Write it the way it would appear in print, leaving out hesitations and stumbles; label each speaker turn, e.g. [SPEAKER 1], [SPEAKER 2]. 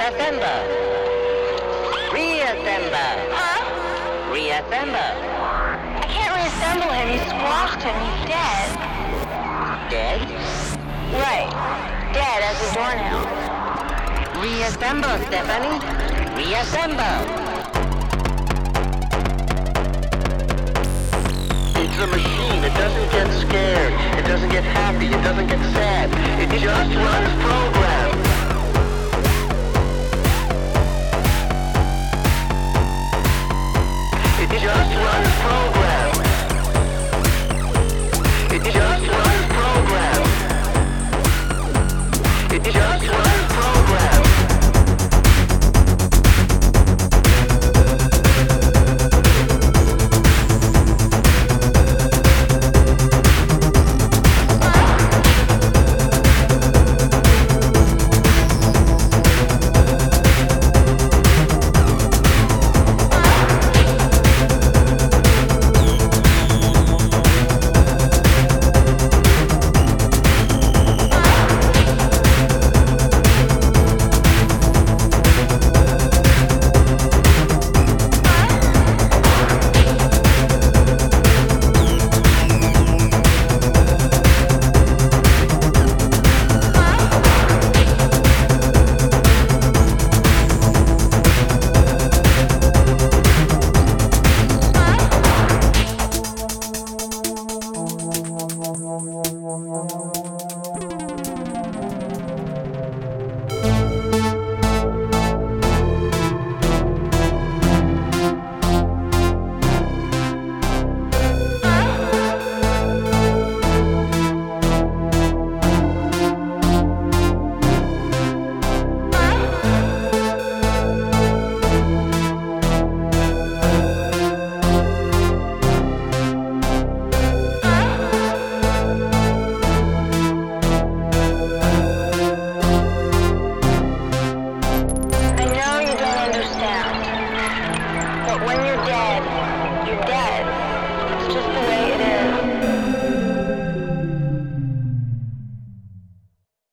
[SPEAKER 1] Assemble. Reassemble.
[SPEAKER 2] Huh?
[SPEAKER 1] Reassemble.
[SPEAKER 2] I can't reassemble him. You squashed him. He's dead.
[SPEAKER 1] Dead?
[SPEAKER 2] Right. Dead as a doornail.
[SPEAKER 1] Reassemble, Stephanie. Reassemble. It's a machine. It doesn't get scared. It doesn't get happy. It doesn't get sad. It just runs programs. It just runs programs. It just runs programs. It just runs